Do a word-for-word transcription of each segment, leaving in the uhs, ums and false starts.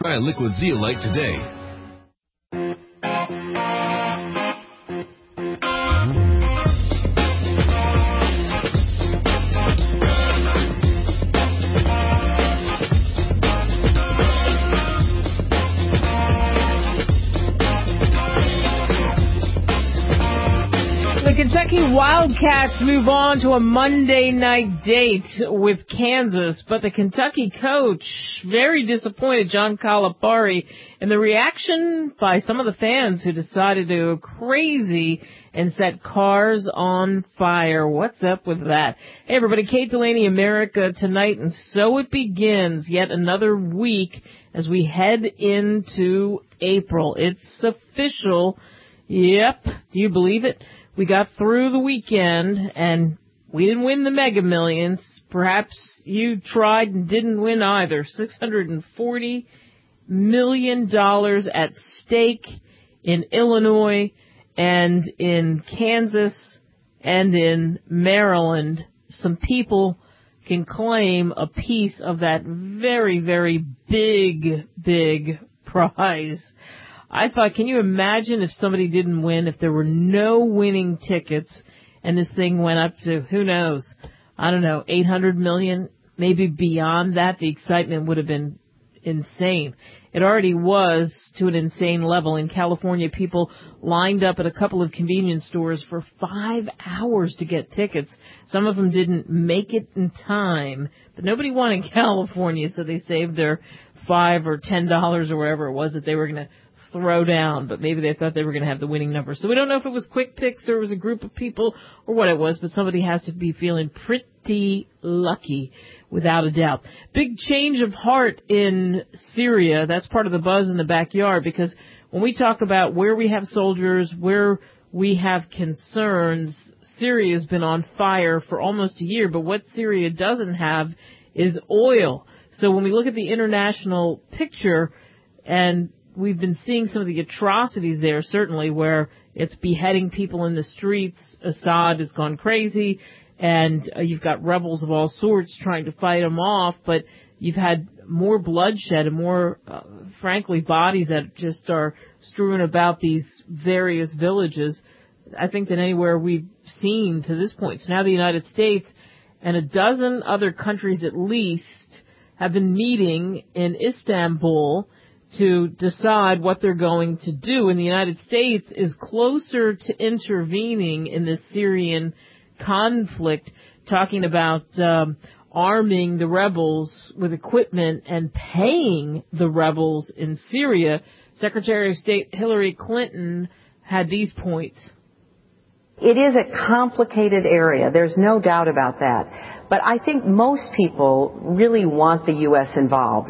Try Liquid Zeolite today. Kentucky Wildcats move on to a Monday night date with Kansas, but the Kentucky coach, very disappointed, John Calipari, and the reaction by some of the fans who decided to go crazy and set cars on fire. What's up with that? Hey everybody, Kate Delaney, America Tonight, and so it begins yet another week as we head into April. It's official. Yep. Do you believe it? We got through the weekend, and we didn't win the Mega Millions. Perhaps you tried and didn't win either. six hundred forty million dollars at stake in Illinois and in Kansas and in Maryland. Some people can claim a piece of that very, very big, big prize. I thought, can you imagine if somebody didn't win, if there were no winning tickets and this thing went up to, who knows, I don't know, eight hundred million, maybe beyond that, the excitement would have been insane. It already was to an insane level. In California, people lined up at a couple of convenience stores for five hours to get tickets. Some of them didn't make it in time, but nobody won in California, so they saved their five or ten dollars or whatever it was that they were going to throw down, but maybe they thought they were going to have the winning number. So we don't know if it was quick picks or it was a group of people or what it was, but somebody has to be feeling pretty lucky, without a doubt. Big change of heart in Syria. That's part of the buzz in the backyard, because when we talk about where we have soldiers, where we have concerns, Syria's been on fire for almost a year, but what Syria doesn't have is oil. So when we look at the international picture, and we've been seeing some of the atrocities there, certainly, where it's beheading people in the streets. Assad has gone crazy, and uh, you've got rebels of all sorts trying to fight him off, but you've had more bloodshed and more, uh, frankly, bodies that just are strewn about these various villages, I think, than anywhere we've seen to this point. So now the United States and a dozen other countries at least have been meeting in Istanbul to decide what they're going to do. And the United States is closer to intervening in the Syrian conflict, talking about um, arming the rebels with equipment and paying the rebels in Syria. Secretary of State Hillary Clinton had these points. It is a complicated area. There's no doubt about that. But I think most people really want the U S involved.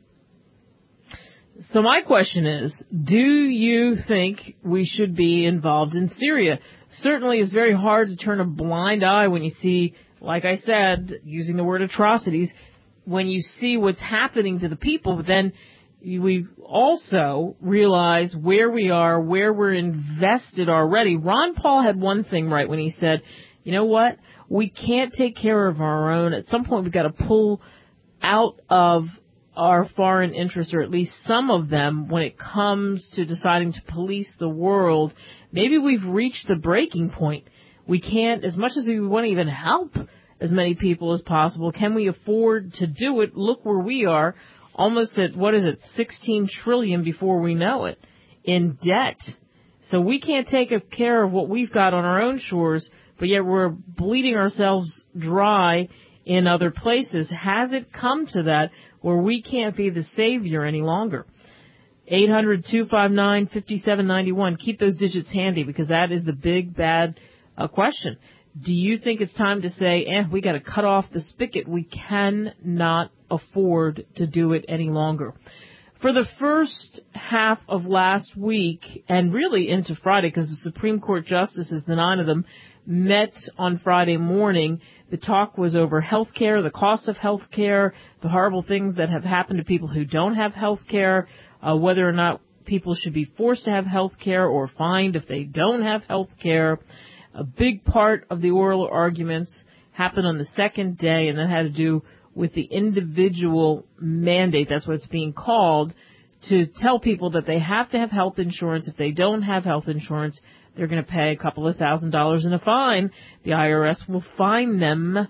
So my question is, do you think we should be involved in Syria? Certainly it's very hard to turn a blind eye when you see, like I said, using the word atrocities, when you see what's happening to the people, but then we also realize where we are, where we're invested already. Ron Paul had one thing right when he said, you know what, we can't take care of our own. At some point we've got to pull out of our foreign interests, or at least some of them, when it comes to deciding to police the world. Maybe we've reached the breaking point. We can't, as much as we want to even help as many people as possible, can we afford to do it? Look where we are, almost at, what is it, sixteen trillion before we know it, in debt. So we can't take care of what we've got on our own shores, but yet we're bleeding ourselves dry in other places. Has it come to that where we can't be the savior any longer? eight hundred, two five nine, five seven nine one. Keep those digits handy, because that is the big, bad uh, question. Do you think it's time to say, eh, we got to cut off the spigot? We cannot afford to do it any longer. For the first half of last week, and really into Friday, because the Supreme Court justices, the nine of them, met on Friday morning. The talk was over health care, the cost of health care, the horrible things that have happened to people who don't have health care, uh, whether or not people should be forced to have health care or fined if they don't have health care. A big part of the oral arguments happened on the second day, and that had to do with the individual mandate, that's what it's being called, to tell people that they have to have health insurance. If they don't have health insurance, they're going to pay a couple of thousand dollars in a fine. The I R S will fine them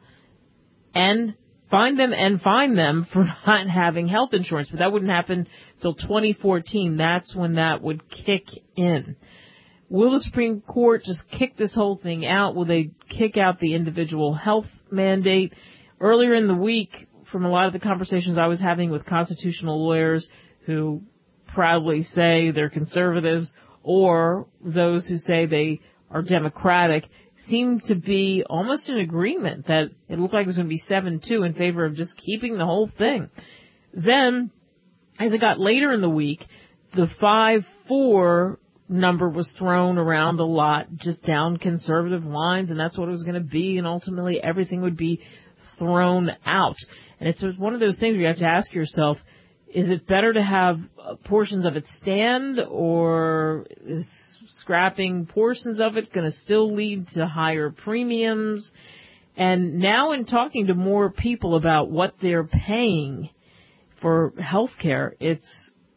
and Find them and fine them for not having health insurance. But that wouldn't happen until twenty fourteen. That's when that would kick in. Will the Supreme Court just kick this whole thing out? Will they kick out the individual health mandate? Earlier in the week, from a lot of the conversations I was having with constitutional lawyers who proudly say they're conservatives, or those who say they are Democratic, seemed to be almost in agreement that it looked like it was going to be seven two in favor of just keeping the whole thing. Then, as it got later in the week, the five four number was thrown around a lot, just down conservative lines, and that's what it was going to be, and ultimately everything would be thrown out. And it's one of those things where you have to ask yourself, is it better to have portions of it stand, or is scrapping portions of it going to still lead to higher premiums? And now in talking to more people about what they're paying for health care, it's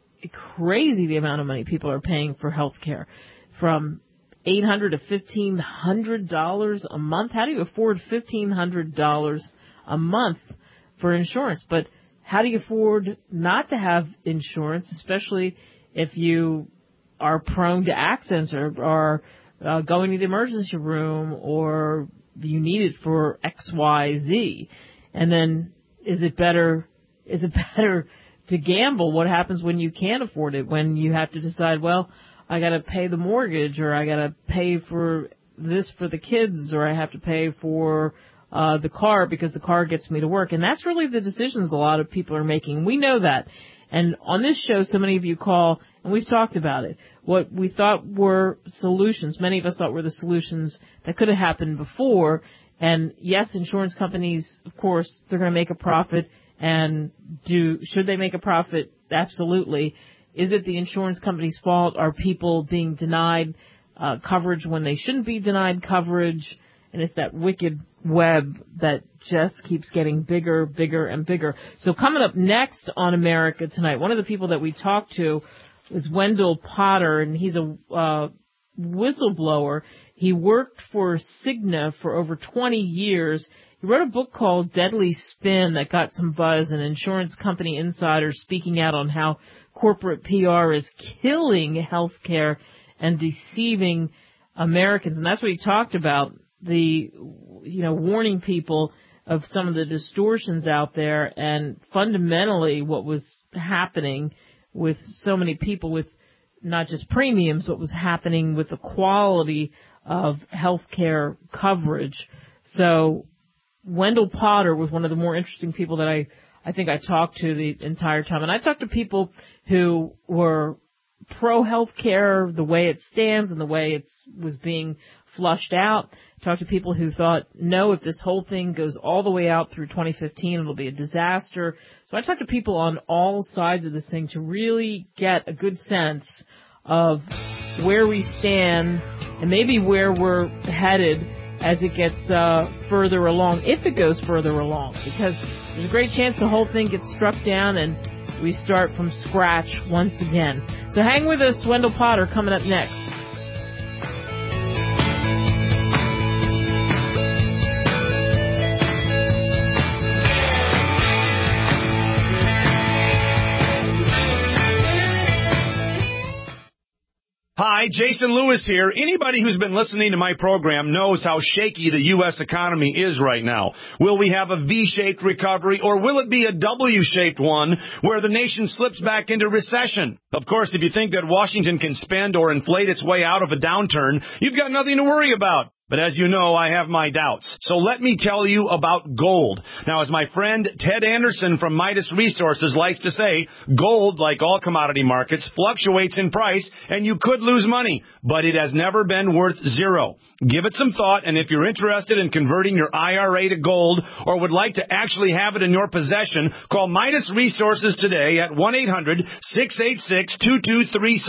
crazy the amount of money people are paying for health care. From eight hundred dollars to fifteen hundred dollars a month. How do you afford fifteen hundred dollars a month for insurance? But how do you afford not to have insurance, especially if you are prone to accidents or are uh, going to the emergency room, or you need it for X, Y, Z? And then is it better, is it better to gamble? What happens when you can't afford it, when you have to decide, well, I got to pay the mortgage, or I got to pay for this for the kids, or I have to pay for uh the car because the car gets me to work? And that's really the decisions a lot of people are making. We know that. And on this show, so many of you call, and we've talked about it. What we thought were solutions, many of us thought were the solutions that could have happened before. And yes, insurance companies, of course, they're going to make a profit. And do should they make a profit? Absolutely. Is it the insurance company's fault? Are people being denied uh, coverage when they shouldn't be denied coverage? And it's that wicked web that just keeps getting bigger, bigger, and bigger. So coming up next on America Tonight, one of the people that we talked to is Wendell Potter, and he's a uh, whistleblower. He worked for Cigna for over twenty years. He wrote a book called Deadly Spin that got some buzz, and insurance company insiders speaking out on how corporate P R is killing healthcare and deceiving Americans. And that's what he talked about, the, you know, warning people of some of the distortions out there, and fundamentally what was happening with so many people with not just premiums, what was happening with the quality of healthcare coverage. So Wendell Potter was one of the more interesting people that I, I think I talked to the entire time. And I talked to people who were pro-healthcare, the way it stands and the way it was being flushed out. Talked to people who thought, no, if this whole thing goes all the way out through twenty fifteen, it'll be a disaster. So I talked to people on all sides of this thing to really get a good sense of where we stand and maybe where we're headed as it gets uh, further along, if it goes further along, because there's a great chance the whole thing gets struck down and we start from scratch once again. So hang with us. Wendell Potter coming up next. Hi, Jason Lewis here. Anybody who's been listening to my program knows how shaky the U S economy is right now. Will we have a V-shaped recovery, or will it be a W-shaped one where the nation slips back into recession? Of course, if you think that Washington can spend or inflate its way out of a downturn, you've got nothing to worry about. But as you know, I have my doubts. So let me tell you about gold. Now, as my friend Ted Anderson from Midas Resources likes to say, gold, like all commodity markets, fluctuates in price, and you could lose money, but it has never been worth zero. Give it some thought, and if you're interested in converting your I R A to gold, or would like to actually have it in your possession, call Midas Resources today at one eight hundred, six eight six, two two three seven.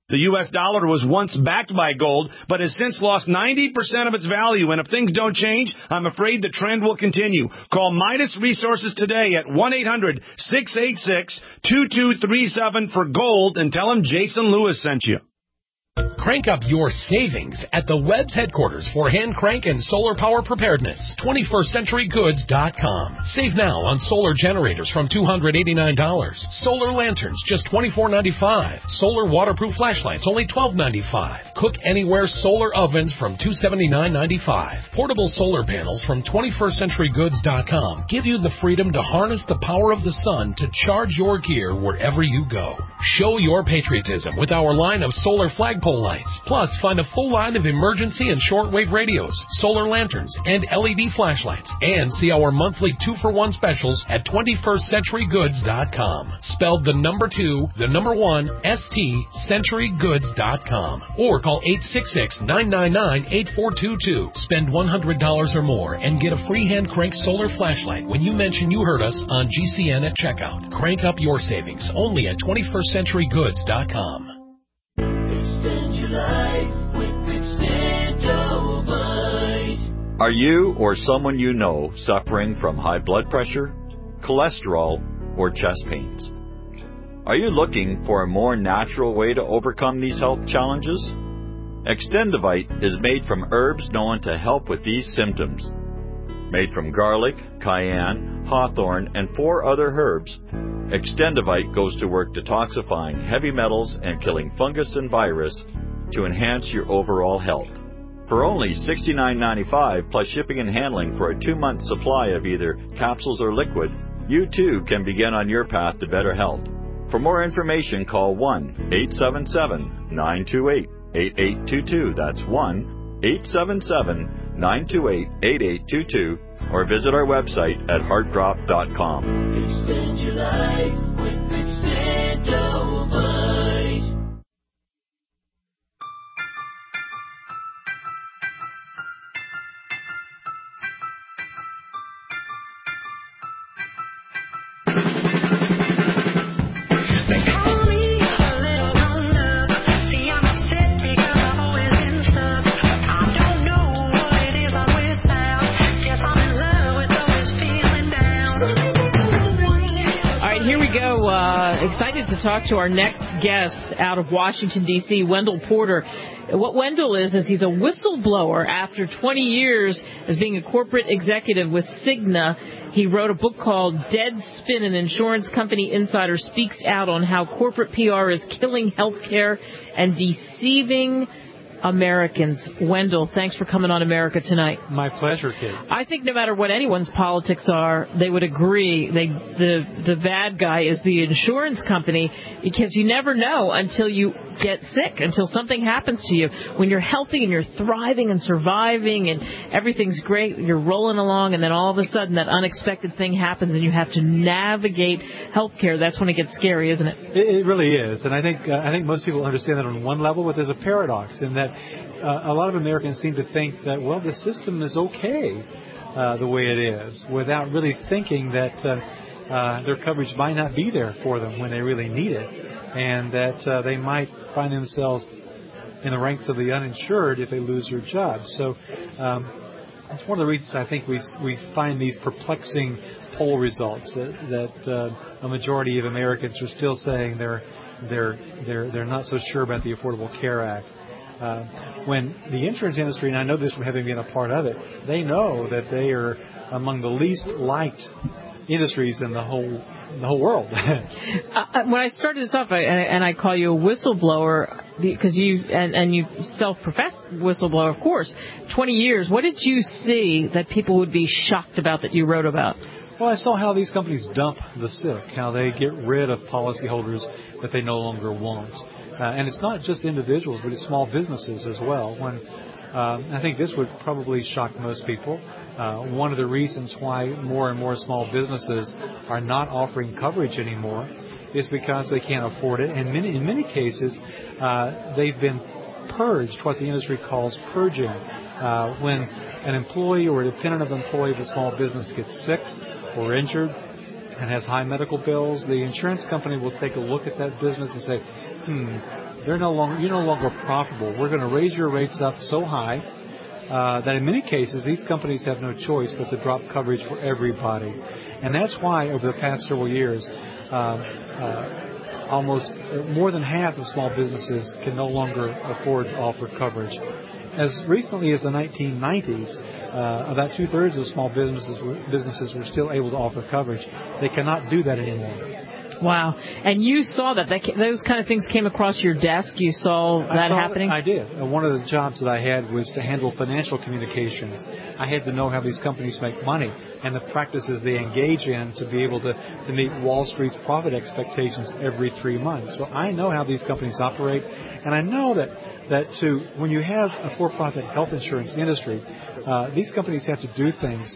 The U S dollar was once backed by gold, but has since lost ninety percent of its value. And if things don't change, I'm afraid the trend will continue. Call Midas Resources today at one eight hundred six eight six two two three seven for gold and tell them Jason Lewis sent you. Crank up your savings at the Webb's headquarters for hand crank and solar power preparedness. twenty-first century goods dot com. Save now on solar generators from two hundred eighty-nine dollars. Solar lanterns just twenty-four ninety-five. Solar waterproof flashlights only twelve ninety-five. Cook anywhere solar ovens from two seventy-nine ninety-five. Portable solar panels from twenty-first century goods dot com give you the freedom to harness the power of the sun to charge your gear wherever you go. Show your patriotism with our line of solar flagpole lights. Plus, find a full line of emergency and shortwave radios, solar lanterns, and L E D flashlights. And see our monthly two-for-one specials at twenty-first century goods dot com. Spelled the number two, the number one, S T, century goods dot com. Or call eight six six, nine nine nine, eight four two two. Spend one hundred dollars or more and get a free hand crank solar flashlight when you mention you heard us on G C N at checkout. Crank up your savings only at twenty-first century goods dot com. Extend your life with Extendovite. Are you or someone you know suffering from high blood pressure, cholesterol, or chest pains? Are you looking for a more natural way to overcome these health challenges? Extendovite is made from herbs known to help with these symptoms. Made from garlic, cayenne, hawthorn, and four other herbs, Extendovite goes to work detoxifying heavy metals and killing fungus and virus to enhance your overall health. For only sixty-nine ninety-five plus shipping and handling for a two-month supply of either capsules or liquid, you too can begin on your path to better health. For more information, call one eight seven seven, nine two eight, eight eight two two. That's one eight seven seven, nine two eight, eight eight two two. Or visit our website at heart drop dot com. Extend your life with Extendovite. Excited to talk to our next guest out of Washington, D C, Wendell Porter. What Wendell is, is he's a whistleblower. After twenty years as being a corporate executive with Cigna, he wrote a book called Deadspin, an insurance company insider speaks out on how corporate P R is killing healthcare and deceiving Americans. Wendell, thanks for coming on America Tonight. My pleasure, Kate. I think no matter what anyone's politics are, they would agree they, the the bad guy is the insurance company, because you never know until you get sick, until something happens to you. When you're healthy and you're thriving and surviving and everything's great, you're rolling along, and then all of a sudden that unexpected thing happens and you have to navigate healthcare. That's when it gets scary, isn't it? It, it really is. And I think uh, I think most people understand that on one level, but there's a paradox in that Uh, a lot of Americans seem to think that, well, the system is okay uh, the way it is, without really thinking that uh, uh, their coverage might not be there for them when they really need it, and that uh, they might find themselves in the ranks of the uninsured if they lose their jobs. So um, that's one of the reasons I think we we find these perplexing poll results that, that uh, a majority of Americans are still saying they're they're they're they're not so sure about the Affordable Care Act. Uh, when the insurance industry, and I know this from having been a part of it, they know that they are among the least liked industries in the whole the whole world. uh, when I started this off, I, and I call you a whistleblower because you and, and you self-professed whistleblower, of course. Twenty years. What did you see that people would be shocked about that you wrote about? Well, I saw how these companies dump the sick, how they get rid of policyholders that they no longer want. Uh, and it's not just individuals, but it's small businesses as well. When um, I think this would probably shock most people. Uh, one of the reasons why more and more small businesses are not offering coverage anymore is because they can't afford it. And many, in many cases, uh, they've been purged, what the industry calls purging. Uh, when an employee or a dependent of an employee of a small business gets sick or injured and has high medical bills, the insurance company will take a look at that business and say, hmm, they're no longer you're no longer profitable. We're going to raise your rates up so high uh, that in many cases these companies have no choice but to drop coverage for everybody. And that's why over the past several years, uh, uh, almost more than half of small businesses can no longer afford to offer coverage. As recently as the nineteen nineties, uh, about two-thirds of small businesses businesses were still able to offer coverage. They cannot do that anymore. Wow. And you saw that. that those kind of things came across your desk. You saw that I saw happening? That, I did. Uh, one of the jobs that I had was to handle financial communications. I had to know how these companies make money and the practices they engage in to be able to, to meet Wall Street's profit expectations every three months. So I know how these companies operate, and I know that, that to, when you have a for-profit health insurance industry, uh, these companies have to do things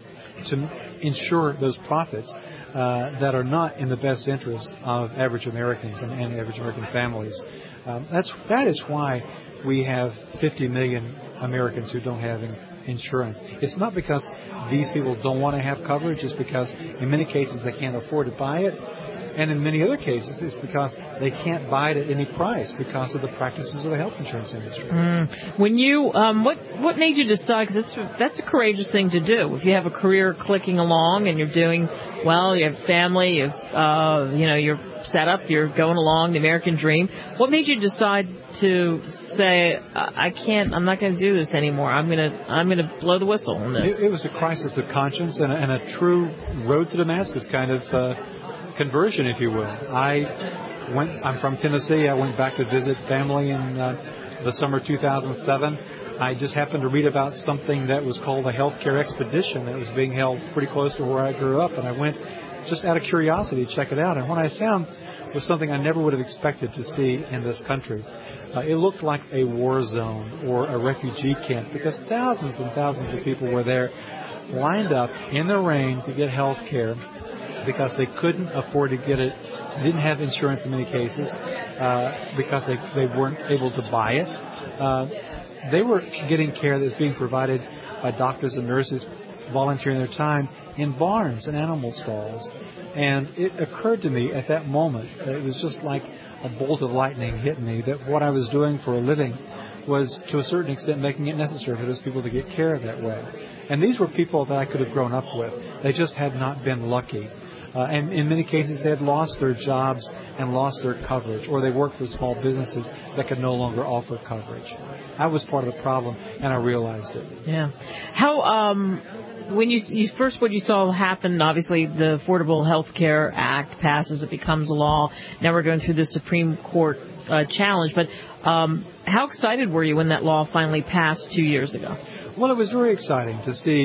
to ensure those profits Uh, that are not in the best interest of average Americans and, and average American families. Um, that's that is why we have fifty million Americans who don't have in, insurance. It's not because these people don't want to have coverage. It's because in many cases they can't afford to buy it. And in many other cases, it's because they can't buy it at any price because of the practices of the health insurance industry. Mm. When you, um, what what made you decide? Because that's that's a courageous thing to do. If you have a career clicking along and you're doing well, you have family, you've, uh, you know, you're set up, you're going along, the American dream. What made you decide to say, I can't, I'm not going to do this anymore. I'm going to, I'm going to blow the whistle on this. It, it was a crisis of conscience and a, and a true road to Damascus kind of. Uh, conversion, if you will. I went. I'm from Tennessee. I went back to visit family in uh, the summer two thousand seven. I just happened to read about something that was called a healthcare expedition that was being held pretty close to where I grew up, and I went just out of curiosity to check it out. And what I found was something I never would have expected to see in this country. Uh, it looked like a war zone or a refugee camp because thousands and thousands of people were there, lined up in the rain to get health care, because they couldn't afford to get it. They didn't have insurance in many cases uh, because they, they weren't able to buy it. Uh, they were getting care that was being provided by doctors and nurses volunteering their time in barns and animal stalls. And it occurred to me at that moment, it was just like a bolt of lightning hit me, that what I was doing for a living was to a certain extent making it necessary for those people to get care that way. And these were people that I could have grown up with. They just had not been lucky. Uh, and in many cases, they had lost their jobs and lost their coverage, or they worked with small businesses that could no longer offer coverage. I was part of the problem, and I realized it. Yeah. How, um, when you, you first what you saw happen, obviously the Affordable Health Care Act passes, it becomes a law. Now we're going through the Supreme Court uh, challenge. But um, how excited were you when that law finally passed two years ago? Well, it was very exciting to see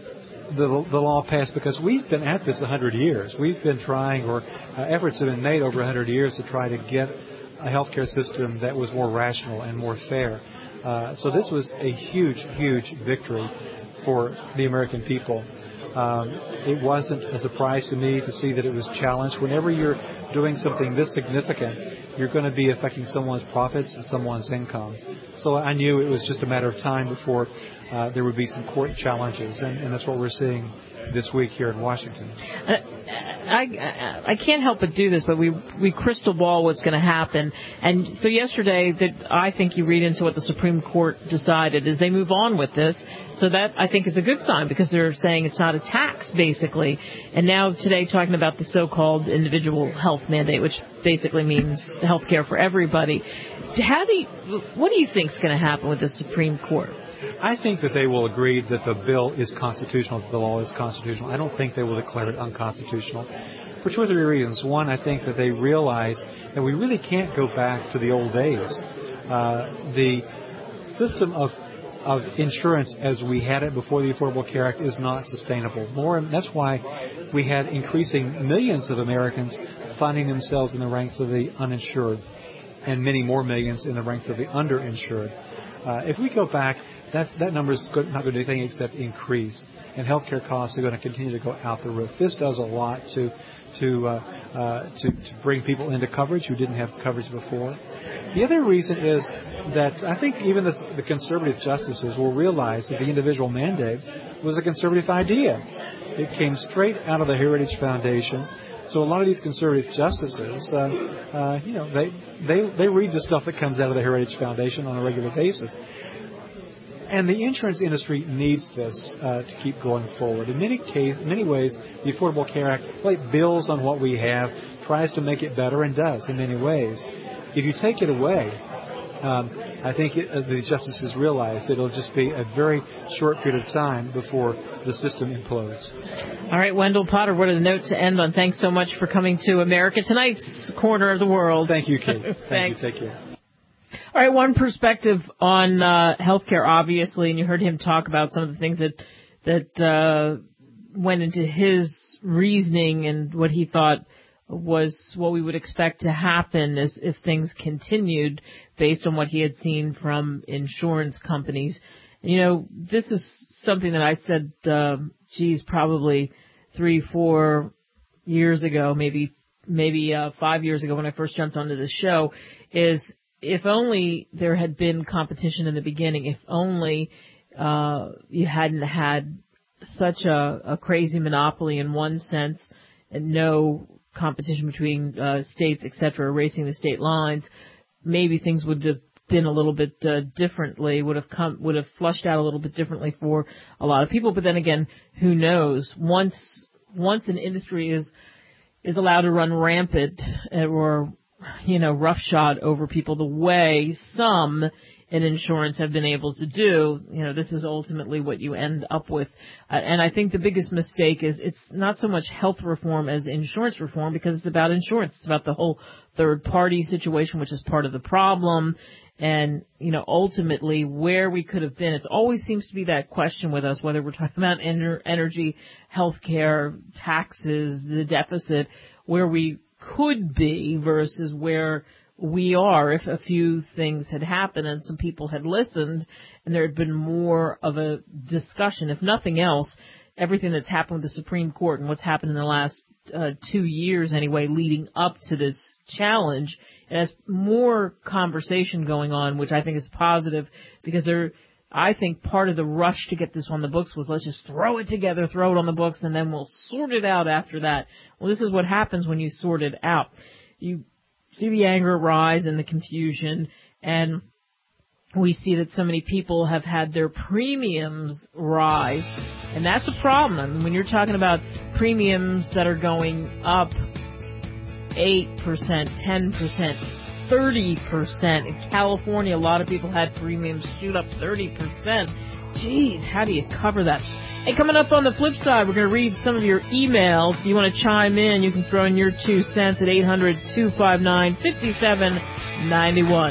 The, the law passed because we've been at this one hundred years. We've been trying, or uh, efforts have been made over one hundred years to try to get a healthcare system that was more rational and more fair. Uh, so this was a huge, huge victory for the American people. Um, it wasn't a surprise to me to see that it was challenged. Whenever you're doing something this significant, you're going to be affecting someone's profits and someone's income. So I knew it was just a matter of time before Uh, there would be some court challenges, and, and that's what we're seeing this week here in Washington. Uh, I, I I can't help but do this, but we we crystal ball what's going to happen. And so yesterday, that I think you read into what the Supreme Court decided is they move on with this. So that I think is a good sign because they're saying it's not a tax basically. And now today talking about the so-called individual health mandate, which basically means health care for everybody. How do you, what do you think is going to happen with the Supreme Court? I think that they will agree that the bill is constitutional, that the law is constitutional. I don't think they will declare it unconstitutional for two or three reasons. One, I think that they realize that we really can't go back to the old days. Uh, the system of of insurance as we had it before the Affordable Care Act is not sustainable. More, that's why we had increasing millions of Americans finding themselves in the ranks of the uninsured and many more millions in the ranks of the underinsured. Uh, if we go back, That's, that number is not going to do anything except increase, and healthcare costs are going to continue to go out the roof. This does a lot to to uh, uh, to, to bring people into coverage who didn't have coverage before. The other reason is that I think even the, the conservative justices will realize that the individual mandate was a conservative idea. It came straight out of the Heritage Foundation. So a lot of these conservative justices, uh, uh, you know, they, they they read the stuff that comes out of the Heritage Foundation on a regular basis. And the insurance industry needs this uh, to keep going forward. In many cases, in many ways, the Affordable Care Act like builds on what we have, tries to make it better, and does in many ways. If you take it away, um, I think it, uh, the justices realize that it'll just be a very short period of time before the system implodes. All right, Wendell Potter, what a note to end on. Thanks so much for coming to America Tonight's Corner of the World. Thank you, Kate. Thank Thanks. you. Take care. All right, one perspective on uh, healthcare, obviously, and you heard him talk about some of the things that that uh, went into his reasoning and what he thought was what we would expect to happen as if things continued based on what he had seen from insurance companies. You know, this is something that I said, uh, geez, probably three, four years ago, maybe maybe uh, five years ago when I first jumped onto the show, is if only there had been competition in the beginning, if only uh, you hadn't had such a, a crazy monopoly in one sense and no competition between uh, states, et cetera, racing the state lines, maybe things would have been a little bit uh, differently, would have come, would have flushed out a little bit differently for a lot of people. But then again, who knows? Once once an industry is is allowed to run rampant or you know, roughshod over people the way some in insurance have been able to do, you know, this is ultimately what you end up with. Uh, and I think the biggest mistake is it's not so much health reform as insurance reform because it's about insurance. It's about the whole third party situation, which is part of the problem. And, you know, ultimately where we could have been, it always seems to be that question with us, whether we're talking about ener- energy, healthcare, taxes, the deficit, where we could be versus where we are if a few things had happened and some people had listened and there had been more of a discussion. If nothing else, everything that's happened with the Supreme Court and what's happened in the last uh, two years anyway leading up to this challenge, it has more conversation going on, which I think is positive because there I think part of the rush to get this on the books was let's just throw it together, throw it on the books, and then we'll sort it out after that. Well, this is what happens when you sort it out. You see the anger rise and the confusion, and we see that so many people have had their premiums rise, and that's a problem. I mean, when you're talking about premiums that are going up eight percent, ten percent, thirty percent. In California, a lot of people had premiums shoot up thirty percent. Geez, how do you cover that? Hey, coming up on the flip side, we're going to read some of your emails. If you want to chime in, you can throw in your two cents at eight hundred, two five nine, five seven nine one.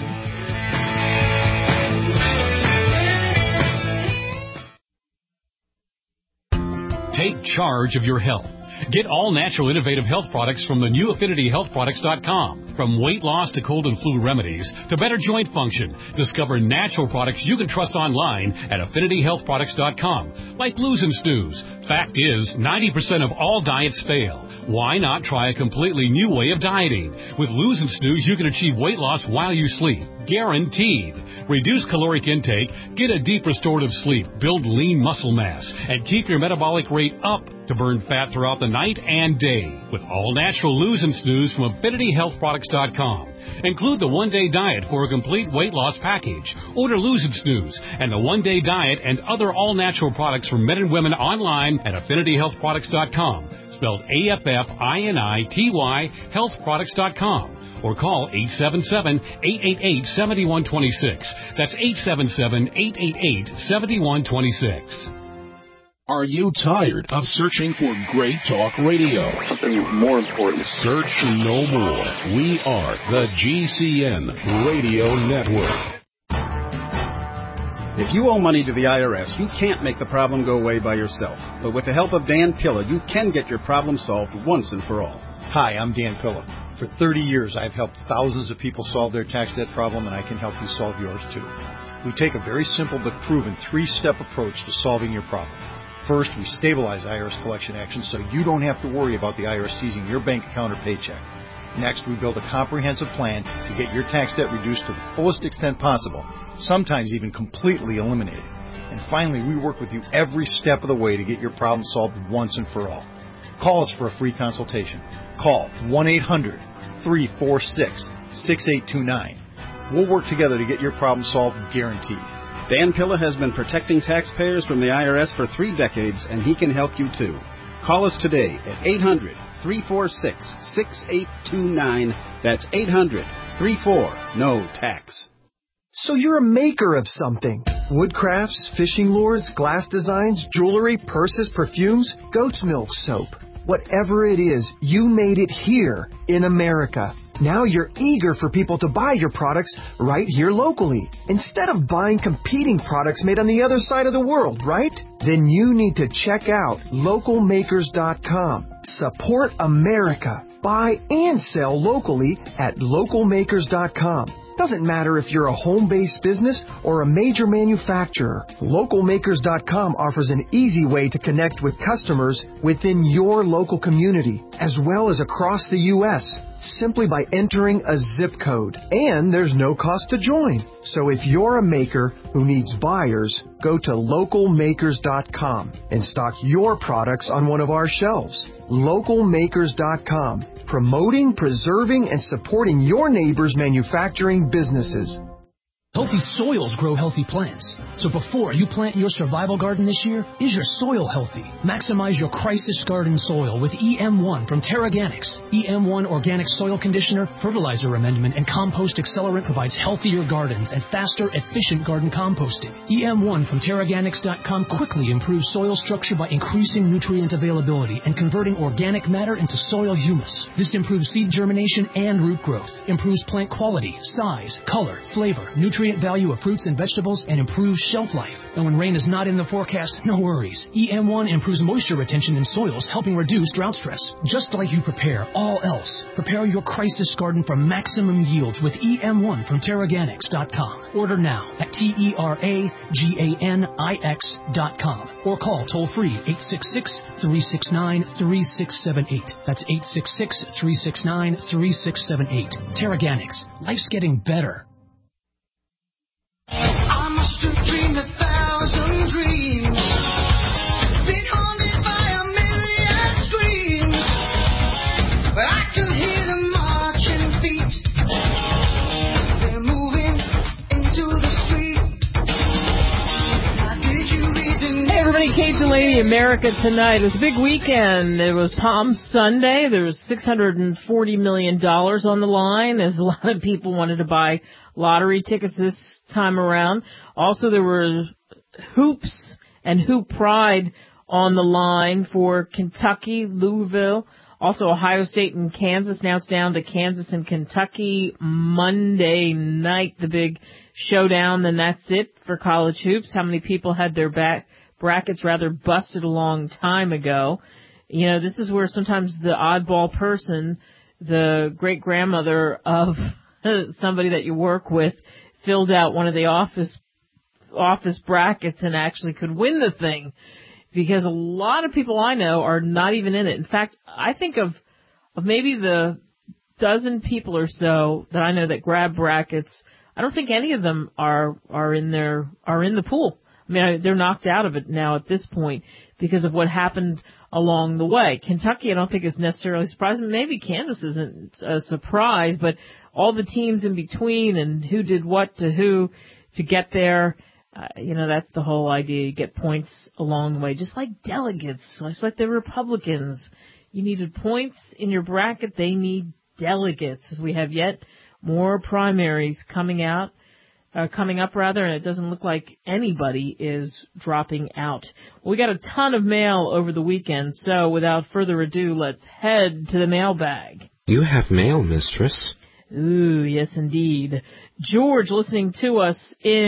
Take charge of your health. Get all natural innovative health products from the new Affinity Health Products dot com. From weight loss to cold and flu remedies to better joint function, discover natural products you can trust online at Affinity Health Products dot com. Like Lose and Snooze. Fact is, ninety percent of all diets fail. Why not try a completely new way of dieting? With Lose and Snooze, you can achieve weight loss while you sleep. Guaranteed. Reduce caloric intake, get a deep restorative sleep, build lean muscle mass, and keep your metabolic rate up to burn fat throughout the night and day. With all natural Lose and Snooze from Affinity Health Products dot com. Include the one-day diet for a complete weight loss package. Order Lose and Snooze and the one-day diet and other all-natural products for men and women online at Affinity Health Products dot com. Spelled A F F I N I T Y Health Products dot com. Or call eight seven seven, eight eight eight, seven one two six. That's eight seven seven, eight eight eight, seven one two six. Are you tired of searching for great talk radio? Something more important. Search no more. We are the G C N Radio Network. If you owe money to the I R S, you can't make the problem go away by yourself. But with the help of Dan Pilla, you can get your problem solved once and for all. Hi, I'm Dan Pilla. For thirty years, I've helped thousands of people solve their tax debt problem, and I can help you solve yours too. We take a very simple but proven three-step approach to solving your problem. First, we stabilize I R S collection actions so you don't have to worry about the I R S seizing your bank account or paycheck. Next, we build a comprehensive plan to get your tax debt reduced to the fullest extent possible, sometimes even completely eliminated. And finally, we work with you every step of the way to get your problem solved once and for all. Call us for a free consultation. Call one eight hundred three four six six eight two nine. We'll work together to get your problem solved, guaranteed. Dan Pilla has been protecting taxpayers from the I R S for three decades, and he can help you too. Call us today at eight hundred three four six six eight two nine. That's eight hundred three four N O tax. So you're a maker of something. Wood crafts, fishing lures, glass designs, jewelry, purses, perfumes, goat's milk soap. Whatever it is, you made it here in America. Now you're eager for people to buy your products right here locally, instead of buying competing products made on the other side of the world, right? Then you need to check out local makers dot com. Support America. Buy and sell locally at local makers dot com. Doesn't matter if you're a home-based business or a major manufacturer. local makers dot com offers an easy way to connect with customers within your local community, as well as across the U S, simply by entering a zip code. And there's no cost to join. So if you're a maker who needs buyers, go to local makers dot com and stock your products on one of our shelves. local makers dot com, promoting, preserving, and supporting your neighbors' manufacturing businesses. Healthy soils grow healthy plants. So before you plant your survival garden this year, is your soil healthy? Maximize your crisis garden soil with E M one from Terraganics. E M one Organic Soil Conditioner, Fertilizer Amendment, and Compost Accelerant provides healthier gardens and faster, efficient garden composting. E M one from Terraganics dot com quickly improves soil structure by increasing nutrient availability and converting organic matter into soil humus. This improves seed germination and root growth, improves plant quality, size, color, flavor, nutrient value of fruits and vegetables, and improves shelf life. And when rain is not in the forecast, no worries. E M one improves moisture retention in soils, helping reduce drought stress. Just like you prepare all else, prepare your crisis garden for maximum yield with E M one from Terraganics dot com. Order now at T E R A G A N I X dot com or call toll-free eight six six, three six nine, three six seven eight. That's eight six six, three six nine, three six seven eight. Terraganics. Life's getting better. I must have dreamed a thousand dreams, been haunted by a million screams, but I can hear them marching feet. They're moving into the street. Now did you read the news? Hey everybody, Kate Delaney, America Tonight. It was a big weekend. It was Palm Sunday. There was six hundred forty million dollars on the line, as a lot of people wanted to buy lottery tickets this time around. Also, there were hoops and hoop pride on the line for Kentucky, Louisville, also Ohio State and Kansas. Now it's down to Kansas and Kentucky Monday night, the big showdown. Then that's it for college hoops. How many people had their back brackets rather busted a long time ago? You know, this is where sometimes the oddball person, the great-grandmother of somebody that you work with, filled out one of the office office brackets and actually could win the thing, because a lot of people I know are not even in it. In fact, I think of of maybe the dozen people or so that I know that grab brackets. I don't think any of them are are in their are in the pool. I mean, they're knocked out of it now at this point because of what happened along the way. Kentucky, I don't think is necessarily surprising. Maybe Kansas isn't a surprise, but all the teams in between and who did what to who to get there, uh, you know, that's the whole idea. You get points along the way, just like delegates, just like the Republicans. You needed points in your bracket. They need delegates, as we have yet more primaries coming out. Uh, coming up, rather, and it doesn't look like anybody is dropping out. Well, we got a ton of mail over the weekend, so without further ado, let's head to the mailbag. You have mail, mistress. Ooh, yes, indeed. George, listening to us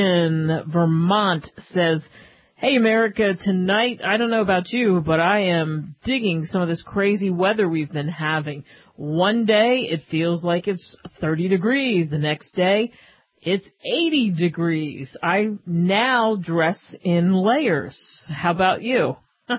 in Vermont, says, "Hey, America, tonight, I don't know about you, but I am digging some of this crazy weather we've been having. One day, it feels like it's thirty degrees. The next day, it's eighty degrees. I now dress in layers. How about you?"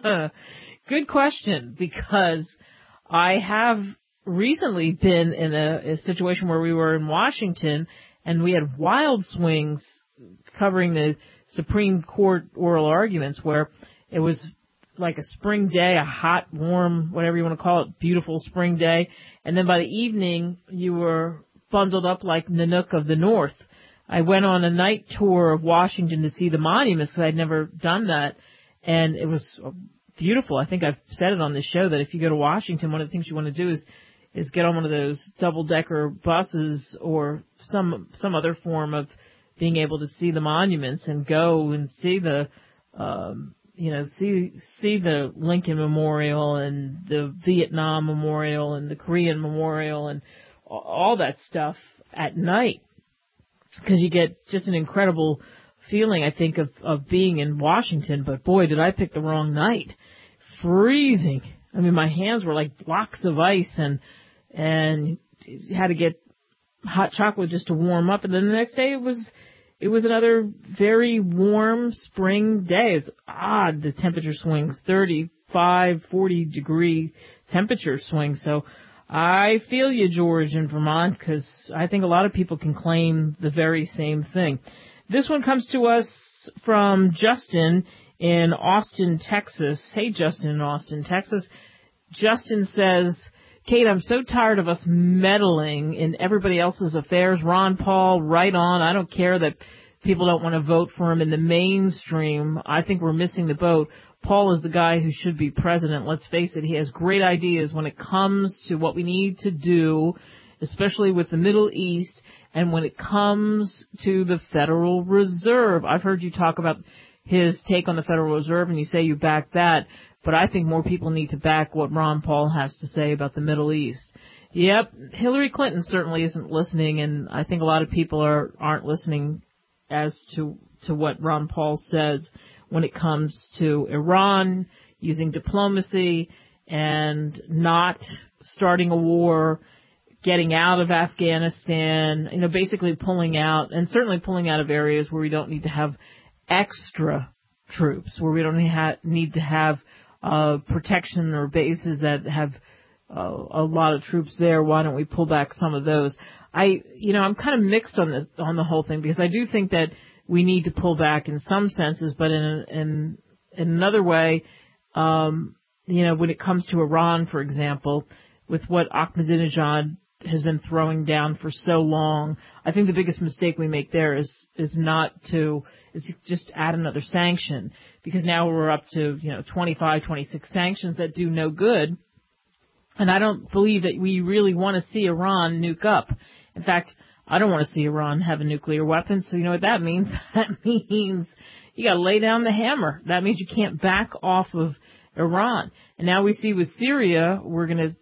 Good question, because I have recently been in a, a situation where we were in Washington and we had wild swings covering the Supreme Court oral arguments where it was like a spring day, a hot, warm, whatever you want to call it, beautiful spring day. And then by the evening, you were bundled up like Nanook of the North. I went on a night tour of Washington to see the monuments because I'd never done that. And it was beautiful. I think I've said it on this show that if you go to Washington, one of the things you want to do is is get on one of those double-decker buses or some some other form of being able to see the monuments and go and see the, um, you know, see see the Lincoln Memorial and the Vietnam Memorial and the Korean Memorial and all that stuff at night, because you get just an incredible feeling, I think, of, of being in Washington. But boy, did I pick the wrong night. Freezing. I mean, my hands were like blocks of ice, and and had to get hot chocolate just to warm up. And then the next day it was it was another very warm spring day. It's odd, the temperature swings, thirty-five, forty degree temperature swings. So I feel you, George, in Vermont, because I think a lot of people can claim the very same thing. This one comes to us from Justin in Austin, Texas. Hey, Justin in Austin, Texas. Justin says, Kate, I'm so tired of us meddling in everybody else's affairs. Ron Paul, right on. I don't care that people don't want to vote for him in the mainstream. I think we're missing the boat. Paul is the guy who should be president. Let's face it, he has great ideas when it comes to what we need to do, especially with the Middle East, and when it comes to the Federal Reserve. I've heard you talk about his take on the Federal Reserve, and you say you back that, but I think more people need to back what Ron Paul has to say about the Middle East. Yep, Hillary Clinton certainly isn't listening, and I think a lot of people are, aren't listening as to, to what Ron Paul says when it comes to Iran, using diplomacy and not starting a war, getting out of Afghanistan, you know, basically pulling out, and certainly pulling out of areas where we don't need to have extra troops, where we don't need to have uh, protection or bases that have uh, a lot of troops there. Why don't we pull back some of those? I, you know, I'm kind of mixed on this, on the whole thing, because I do think that we need to pull back in some senses, but in in, in another way, um, you know, when it comes to Iran, for example, with what Ahmadinejad has been throwing down for so long, I think the biggest mistake we make there is is not to is to just add another sanction, because now we're up to, you know, twenty-five, twenty-six sanctions that do no good. And I don't believe that we really want to see Iran nuke up. In fact, I don't want to see Iran have a nuclear weapon. So you know what that means? That means you got to lay down the hammer. That means you can't back off of Iran. And now we see with Syria, we're going to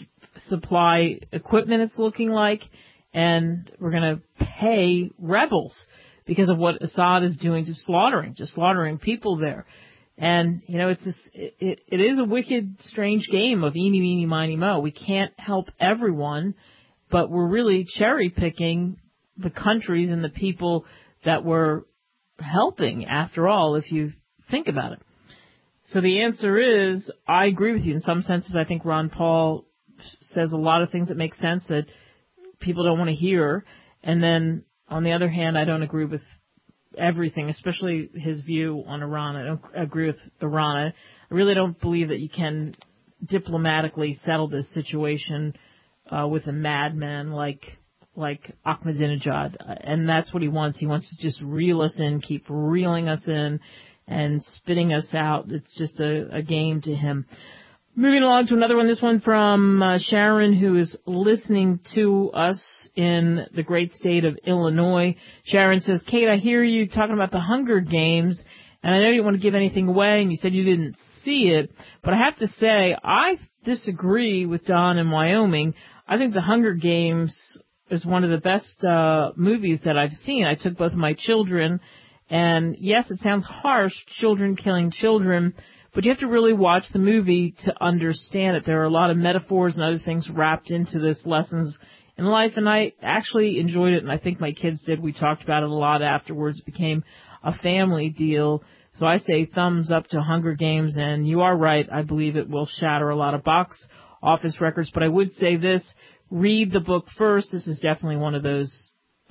supply equipment, it's looking like, and we're going to pay rebels because of what Assad is doing to slaughtering, just slaughtering people there. And, you know, it's this, it, it, it is a wicked, strange game of eeny, meeny, miny, mo. We can't help everyone, but we're really cherry picking the countries and the people that we're helping, after all, if you think about it. So the answer is, I agree with you. In some senses, I think Ron Paul says a lot of things that make sense that people don't want to hear. And then, on the other hand, I don't agree with everything, especially his view on Iran. I don't agree with Iran. I really don't believe that you can diplomatically settle this situation uh, with a madman like like Ahmadinejad. And that's what he wants. He wants to just reel us in, keep reeling us in, and spitting us out. It's just a, a game to him. Moving along to another one, this one from uh, Sharon, who is listening to us in the great state of Illinois. Sharon says, Kate, I hear you talking about the Hunger Games, and I know you don't want to give anything away, and you said you didn't see it, but I have to say, I disagree with Don in Wyoming. I think the Hunger Games is one of the best uh movies that I've seen. I took both of my children, and yes, it sounds harsh, children killing children, but you have to really watch the movie to understand it. There are a lot of metaphors and other things wrapped into this, lessons in life, and I actually enjoyed it, and I think my kids did. We talked about it a lot afterwards. It became a family deal. So I say thumbs up to Hunger Games, and you are right. I believe it will shatter a lot of box office records, but I would say this, read the book first. This is definitely one of those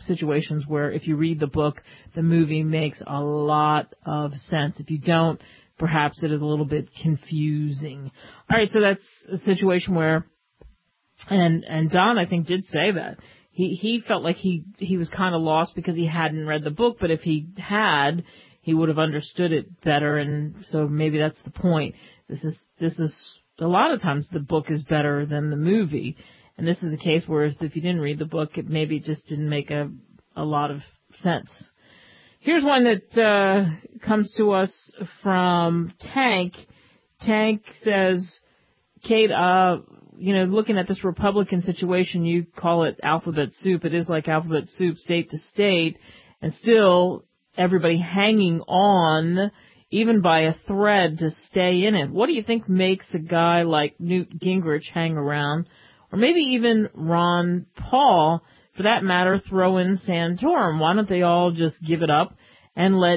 situations where if you read the book, the movie makes a lot of sense. If you don't, perhaps it is a little bit confusing. All right, so that's a situation where, and and Don, I think, did say that. He he felt like he, he was kind of lost because he hadn't read the book, but if he had, he would have understood it better, and so maybe that's the point. This is this is a lot of times the book is better than the movie, and this is a case where if you didn't read the book, it maybe just didn't make a a lot of sense. Here's one that uh comes to us from Tank. Tank says, Kate, uh, you know, looking at this Republican situation, you call it alphabet soup. It is like alphabet soup, state to state, and still everybody hanging on, even by a thread, to stay in it. What do you think makes a guy like Newt Gingrich hang around, or maybe even Ron Paul, for that matter, throw in Santorum? Why don't they all just give it up and let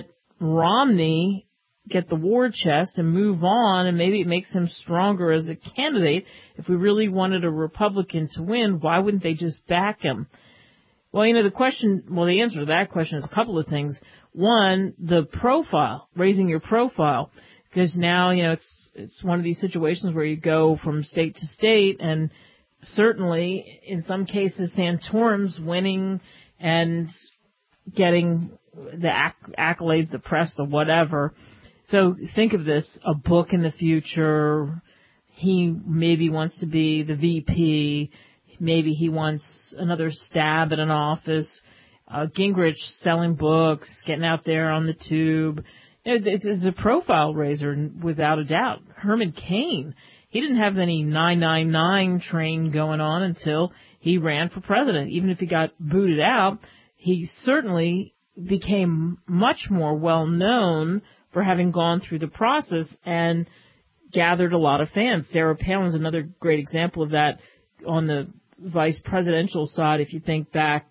Romney get the war chest and move on, and maybe it makes him stronger as a candidate? If we really wanted a Republican to win, why wouldn't they just back him? Well, you know, the question, well, the answer to that question is a couple of things. One, the profile, raising your profile, because now, you know, it's it's one of these situations where you go from state to state, and certainly in some cases Santorum's winning and getting the acc- accolades, the press, the whatever. So think of this, a book in the future. He maybe wants to be the V P. Maybe he wants another stab at an office. Uh, Gingrich selling books, getting out there on the tube. It, it's a profile raiser, without a doubt. Herman Cain, he didn't have any nine nine nine train going on until he ran for president. Even if he got booted out, he certainly became much more well-known for having gone through the process and gathered a lot of fans. Sarah Palin's another great example of that on the vice presidential side. If you think back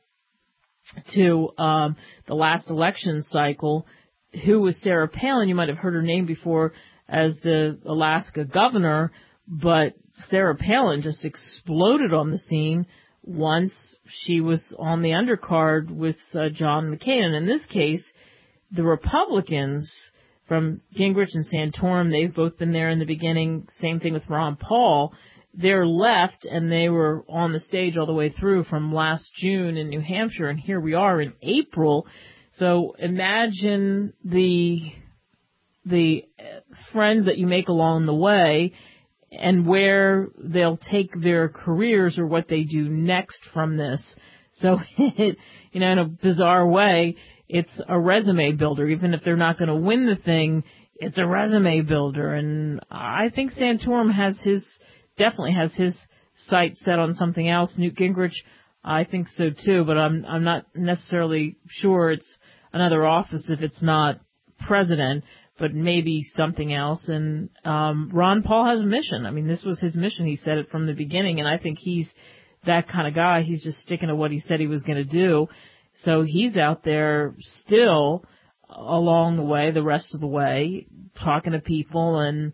to um, the last election cycle, who was Sarah Palin? You might have heard her name before as the Alaska governor, but Sarah Palin just exploded on the scene once she was on the undercard with uh, John McCain. And in this case, the Republicans from Gingrich and Santorum, they've both been there in the beginning. Same thing with Ron Paul. They're left, and they were on the stage all the way through from last June in New Hampshire, and here we are in April. So imagine the the friends that you make along the way and where they'll take their careers or what they do next from this. So, it, you know, in a bizarre way, it's a resume builder. Even if they're not going to win the thing, it's a resume builder. And I think Santorum has his definitely has his sight set on something else. Newt Gingrich, I think so too, but I'm I'm not necessarily sure it's another office if it's not president, but maybe something else. And um Ron Paul has a mission. I mean, this was his mission. He said it from the beginning, and I think he's that kind of guy. He's just sticking to what he said he was going to do. So he's out there still along the way, the rest of the way, talking to people and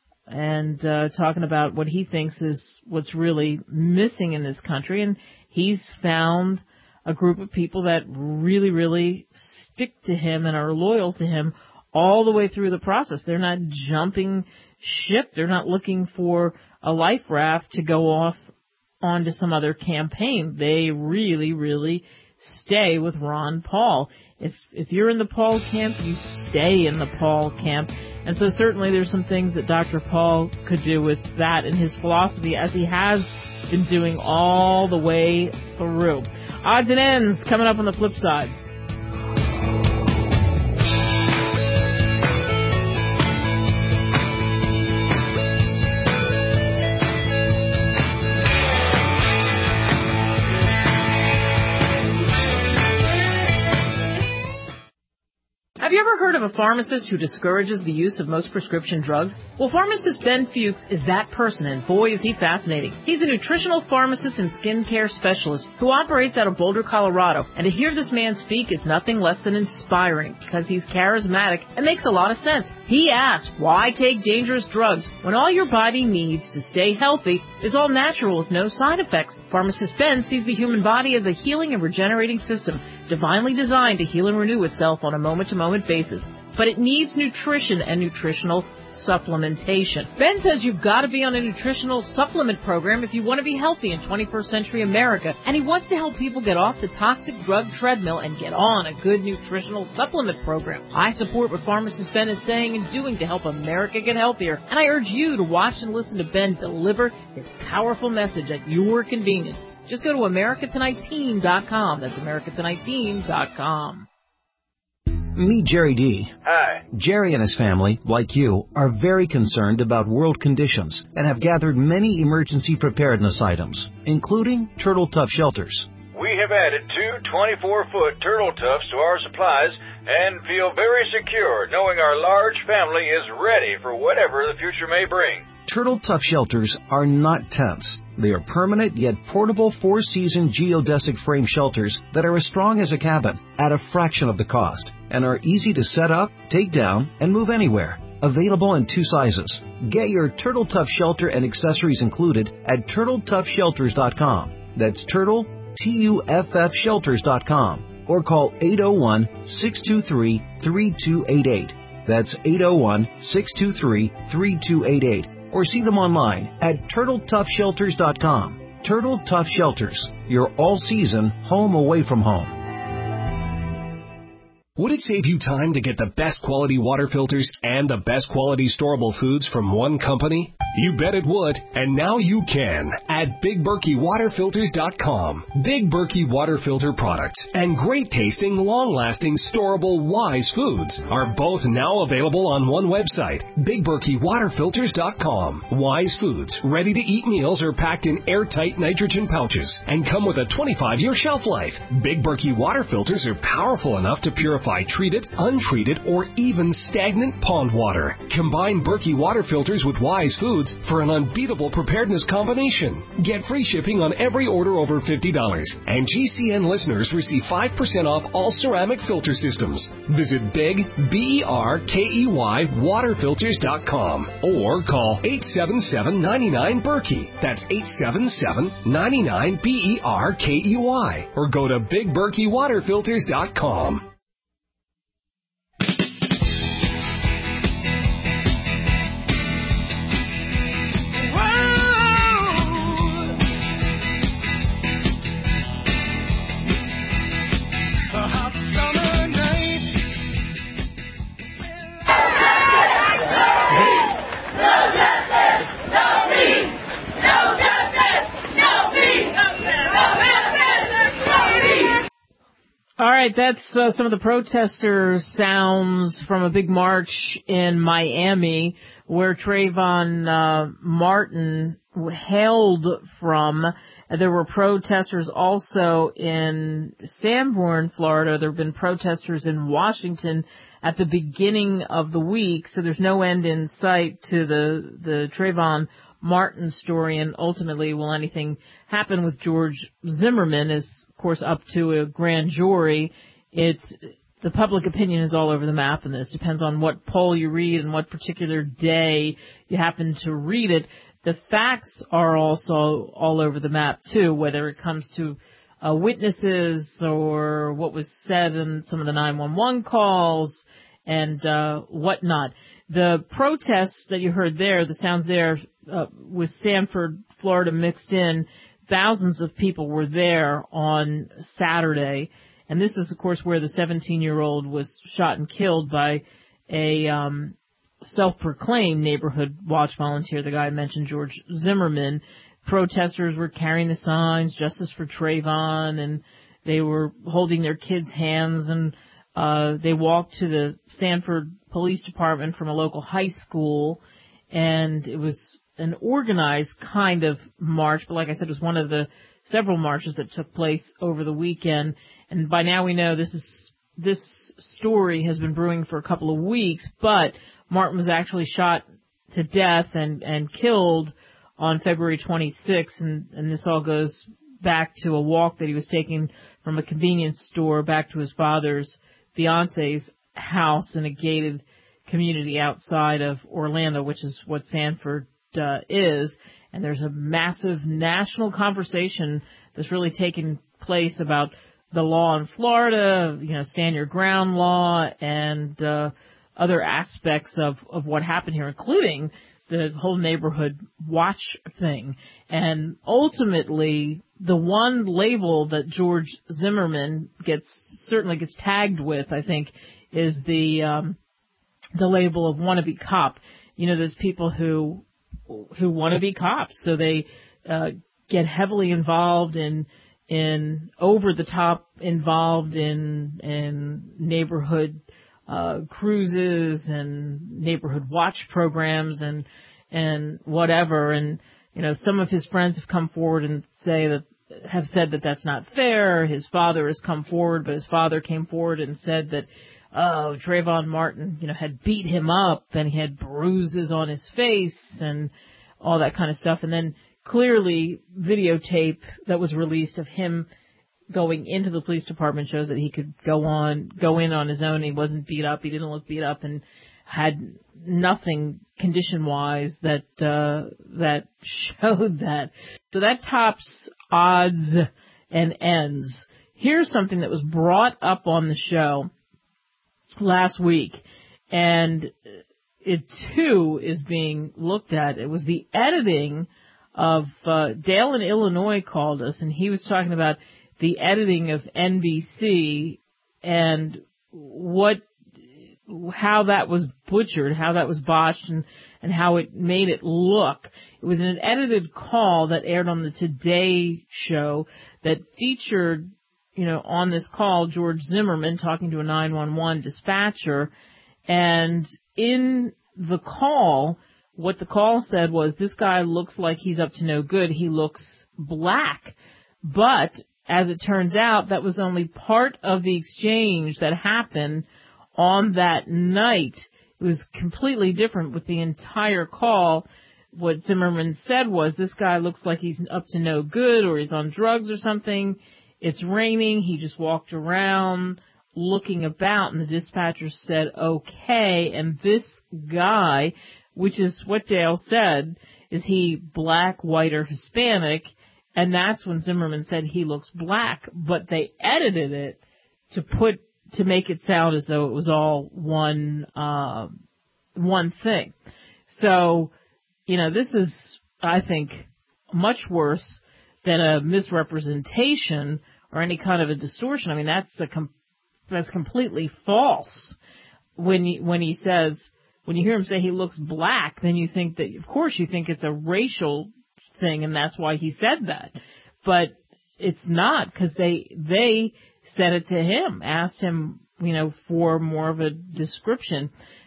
and uh, talking about what he thinks is what's really missing in this country. And he's found a group of people that really, really stick to him and are loyal to him all the way through the process. They're not jumping ship. They're not looking for a life raft to go off onto some other campaign. They really, really stay with Ron Paul. If if you're in the Paul camp, you stay in the Paul camp. And so certainly there's some things that Doctor Paul could do with that in his philosophy, as he has been doing all the way through. Odds and ends coming up on the flip side. Have you ever heard of a pharmacist who discourages the use of most prescription drugs? Well, pharmacist Ben Fuchs is that person, and boy, is he fascinating. He's a nutritional pharmacist and skincare specialist who operates out of Boulder, Colorado, and to hear this man speak is nothing less than inspiring because he's charismatic and makes a lot of sense. He asks, why take dangerous drugs when all your body needs to stay healthy is all natural with no side effects? Pharmacist Ben sees the human body as a healing and regenerating system, divinely designed to heal and renew itself on a moment-to-moment frequent basis, but it needs nutrition and nutritional supplementation. Ben says you've got to be on a nutritional supplement program if you want to be healthy in twenty-first century America, and he wants to help people get off the toxic drug treadmill and get on a good nutritional supplement program. I support what pharmacist Ben is saying and doing to help America get healthier, and I urge you to watch and listen to Ben deliver his powerful message at your convenience. Just go to America Tonight Team dot com. That's America Tonight Team dot com. Meet Jerry D. Hi. Jerry and his family, like you, are very concerned about world conditions and have gathered many emergency preparedness items, including Turtle Tough shelters. We have added two twenty-four-foot Turtle Toughs to our supplies and feel very secure knowing our large family is ready for whatever the future may bring. Turtle Tough shelters are not tents. They are permanent yet portable four-season geodesic frame shelters that are as strong as a cabin at a fraction of the cost and are easy to set up, take down, and move anywhere. Available in two sizes. Get your Turtle Tough shelter and accessories included at turtle tough shelters dot com. That's Turtle, T U F F shelters dot com. Or call eight oh one, six two three, three two eight eight. That's eight oh one, six two three, three two eight eight. Or see them online at turtle tough shelters dot com. Turtle Tough Shelters, your all-season home away from home. Would it save you time to get the best quality water filters and the best quality storable foods from one company? You bet it would, and now you can at Big Berkey Water Filters dot com. Big Berkey Water Filter products and great-tasting, long-lasting, storable Wise foods are both now available on one website, Big Berkey Water Filters dot com. Wise foods, ready-to-eat meals are packed in airtight nitrogen pouches and come with a twenty-five year shelf life. Big Berkey Water Filters are powerful enough to purify treated, untreated, or even stagnant pond water. Combine Berkey Water Filters with Wise foods for an unbeatable preparedness combination. Get free shipping on every order over fifty dollars. And G C N listeners receive five percent off all ceramic filter systems. Visit Big, B E R K E Y, Water Filters dot com or call eight seven seven, nine nine, Berkey. That's eight seven seven, nine nine, B E R K E Y. Or go to Big Berkey Water Filters dot com. All right, that's uh, some of the protester sounds from a big march in Miami where Trayvon uh, Martin hailed from. There were protesters also in Sanborn, Florida. There have been protesters in Washington at the beginning of the week, so there's no end in sight to the, the Trayvon Martin story, and ultimately will anything happen with George Zimmerman is, of course, up to a grand jury. It's, the public opinion is all over the map in this. Depends on what poll you read and what particular day you happen to read it. The facts are also all over the map, too, whether it comes to uh, witnesses or what was said in some of the nine one one calls and uh, whatnot. The protests that you heard there, the sounds there, uh, with Sanford, Florida mixed in, thousands of people were there on Saturday. And this is, of course, where the seventeen-year-old was shot and killed by a um, self-proclaimed neighborhood watch volunteer, the guy I mentioned, George Zimmerman. Protesters were carrying the signs, Justice for Trayvon, and they were holding their kids' hands, and uh, they walked to the Sanford Police Department from a local high school, and it was an organized kind of march, but like I said, it was one of the several marches that took place over the weekend. And by now we know this is this story has been brewing for a couple of weeks, but Martin was actually shot to death and, and killed on February twenty-sixth, and, and this all goes back to a walk that he was taking from a convenience store back to his father's fiance's house in a gated community outside of Orlando, which is what Sanford uh, is. And there's a massive national conversation that's really taken place about the law in Florida, you know, stand your ground law, and uh, other aspects of, of what happened here, including the whole neighborhood watch thing. And ultimately, the one label that George Zimmerman gets, certainly gets tagged with, I think, is the, um, the label of wannabe cop. You know, there's people who, who want to be cops, so they, uh, get heavily involved in, in over the top involved in, in neighborhood Uh, cruises and neighborhood watch programs and and whatever, and you know, some of his friends have come forward and say that have said that that's not fair. His father has come forward, but his father came forward and said that oh, Trayvon Martin, you know, had beat him up and he had bruises on his face and all that kind of stuff. And then clearly videotape that was released of him going into the police department shows that he could go on, go in on his own. He wasn't beat up. He didn't look beat up and had nothing condition-wise that, uh, that showed that. So that tops odds and ends. Here's something that was brought up on the show last week, and it too is being looked at. It was the editing of, uh, Dale in Illinois called us, and he was talking about the editing of N B C and what, how that was butchered, how that was botched, and, and how it made it look. It was an edited call that aired on the Today Show that featured, you know, on this call, George Zimmerman talking to a nine one one dispatcher. And in the call, what the call said was, this guy looks like he's up to no good. He looks black. But as it turns out, that was only part of the exchange that happened on that night. It was completely different with the entire call. What Zimmerman said was, this guy looks like he's up to no good or he's on drugs or something. It's raining. He just walked around looking about, and the dispatcher said, okay. And this guy, which is what Dale said, is he black, white, or Hispanic? And that's when Zimmerman said he looks black, but they edited it to put, to make it sound as though it was all one, uh, one thing. So, you know, this is, I think, much worse than a misrepresentation or any kind of a distortion. I mean, that's a, com- that's completely false. When he, when he says, when you hear him say he looks black, then you think that, of course, you think it's a racial thing, and that's why he said that. But it's not, because they they said it to him, asked him, you know, for more of a description.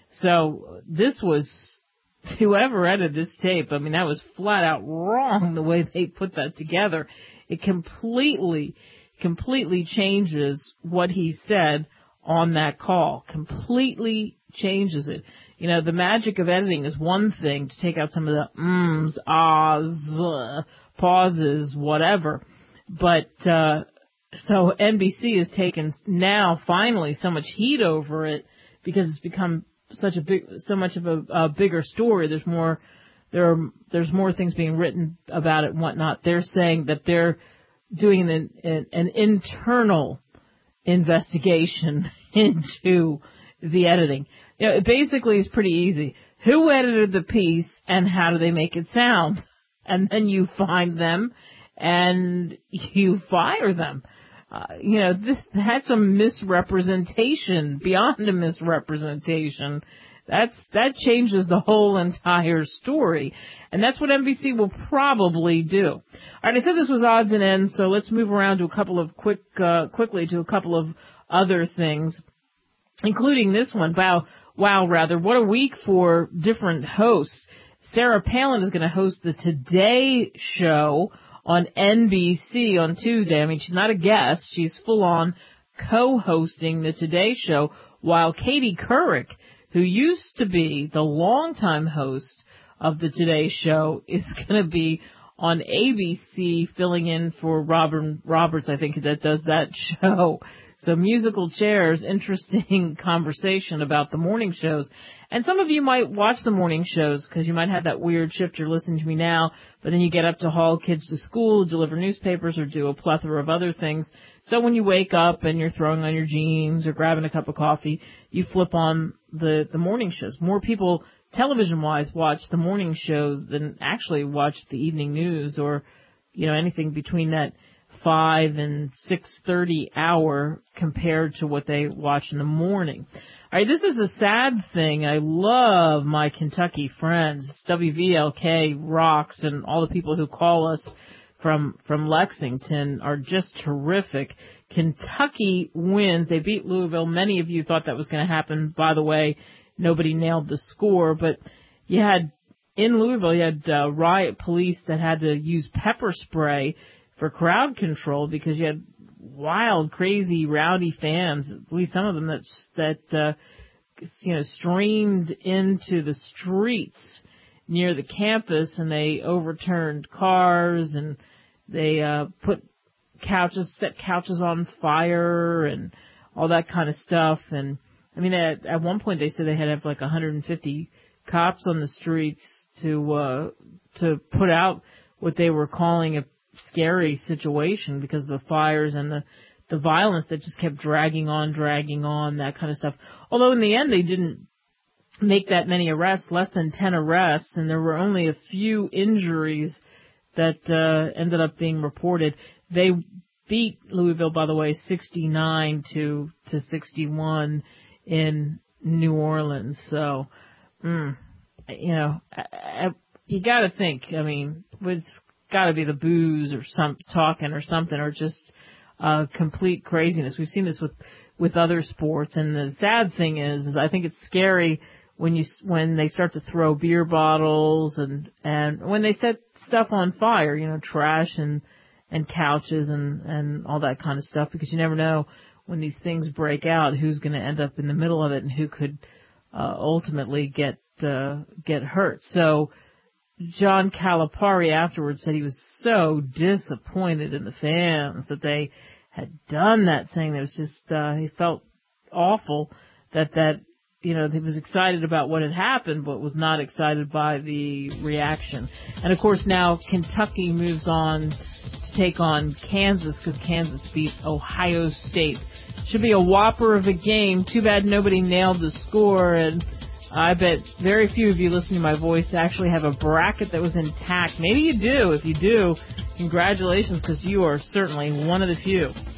So this was, whoever edited this tape, I mean, that was flat out wrong the way they put that together. It completely, completely changes what he said on that call. Completely changes it. You know, the magic of editing is one thing, to take out some of the ums, ahs, uh, pauses, whatever. But, uh, so N B C has taken now finally so much heat over it because it's become such a big, so much of a, a bigger story. There's more, there are, there's more things being written about it and whatnot. They're saying that they're doing an, an, an internal investigation into the editing. You know, it basically is pretty easy. Who edited the piece and how do they make it sound? And then you find them and you fire them. Uh, you know, this, that's a misrepresentation, beyond a misrepresentation. That's, that changes the whole entire story. And that's what N B C will probably do. All right, I said this was odds and ends, so let's move around to a couple of quick, uh, quickly to a couple of other things, including this one. Wow, wow, rather, what a week for different hosts. Sarah Palin is going to host the Today Show on N B C on Tuesday. I mean, she's not a guest. She's full-on co-hosting the Today Show, while Katie Couric, who used to be the longtime host of the Today Show, is going to be on A B C, filling in for Robin Roberts, I think, that does that show. So musical chairs, interesting conversation about the morning shows. And some of you might watch the morning shows because you might have that weird shift. You're listening to me now, but then you get up to haul kids to school, deliver newspapers, or do a plethora of other things. So when you wake up and you're throwing on your jeans or grabbing a cup of coffee, you flip on the, the morning shows. More people, television-wise, watch the morning shows than actually watch the evening news or, you know, anything between that five and six thirty hour compared to what they watch in the morning. All right, this is a sad thing. I love my Kentucky friends. W V L K rocks, and all the people who call us from from Lexington are just terrific. Kentucky wins. They beat Louisville. Many of you thought that was going to happen. By the way, nobody nailed the score, but you had in Louisville, you had uh, riot police that had to use pepper spray for crowd control because you had wild, crazy, rowdy fans, at least some of them that, that, uh, you know, streamed into the streets near the campus, and they overturned cars and they, uh, put couches, set couches on fire and all that kind of stuff. And I mean, at, at one point they said they had to have like one hundred fifty cops on the streets to, uh, to put out what they were calling a scary situation because of the fires and the, the violence that just kept dragging on, dragging on, that kind of stuff. Although in the end they didn't make that many arrests, less than ten arrests, and there were only a few injuries that uh, ended up being reported. They beat Louisville, by the way, sixty-nine to to sixty-one in New Orleans. So, mm, you know, I, I, you got to think. I mean, it's got to be the booze or some talking or something, or just uh, complete craziness. We've seen this with with other sports, and the sad thing is, is I think it's scary when you when they start to throw beer bottles and and when they set stuff on fire, you know, trash and and couches and and all that kind of stuff, because you never know when these things break out who's going to end up in the middle of it and who could uh, ultimately get uh, get hurt. So John Calipari afterwards said he was so disappointed in the fans that they had done that thing. That was just, uh, he felt awful that, that, you know, he was excited about what had happened, but was not excited by the reaction. And of course now Kentucky moves on to take on Kansas because Kansas beat Ohio State. Should be a whopper of a game. Too bad nobody nailed the score, and I bet very few of you listening to my voice actually have a bracket that was intact. Maybe you do. If you do, congratulations, because you are certainly one of the few.